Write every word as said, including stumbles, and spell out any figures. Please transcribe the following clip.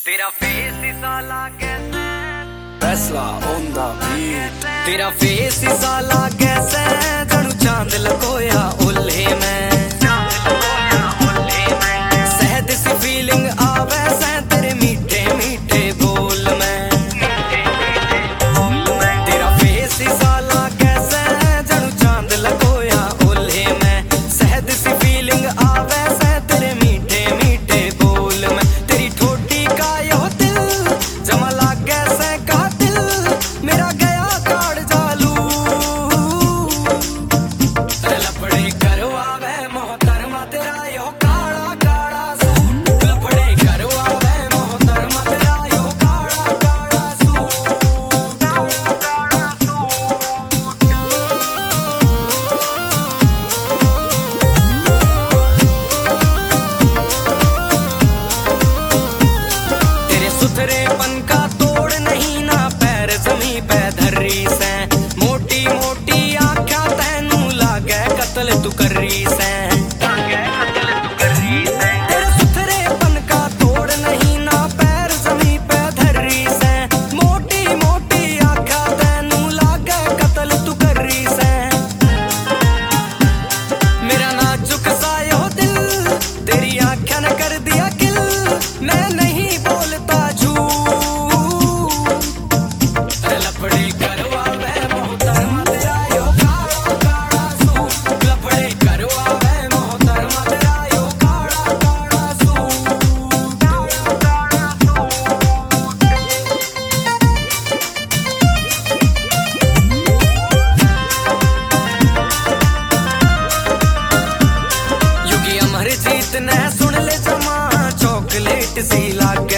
तेरा फेस ही साला कैसा फैसला ऑन द बीट। तेरा फेस ही साला कैसा जणू चांद लकोया ओले में सहद सी फीलिंग आवे से तेरे मीठे मीठे बोल में। तेरा फेस ही साला कैसा जणू चांद लकोया ओले में सहद सी फीलिंग आवे से तेरे मीठे मीठे बोल में। तेरी ठोडी का यो दिल जमा लागे से कातिल मेरा गया काड़ जालू लफड़े करवावे मोहतरमा तेरा यो काला काला सूट लफड़े करवावे मोहतरमा तेरा यो काला काला सूट काला सूट। तेरे सुथरेपन का तोड़ नहीं ना पैर जमी पे धर्री से मोटी मोटी आँखा तैनू लागे कत्ल तू करी से। तेरे सुथरेपन का तोड़ नहीं ना पैर जमी पे धर्री से मोटी मोटी आँखा तैनू लागे कत्ल तू करी से। मेरा नाजुक सा यो दिल तेरी आँखा ने कर दिया किल मैं नहीं बोलता झूठ लफड़े करवावे मोहतरमा तेरा यो काला काला सूट लफड़े करवावे मोहतरमा तेरा यो काला काला सूट काला सूट। युगी अमर जीत ने सुन ले जमा चॉकलेट सी लागे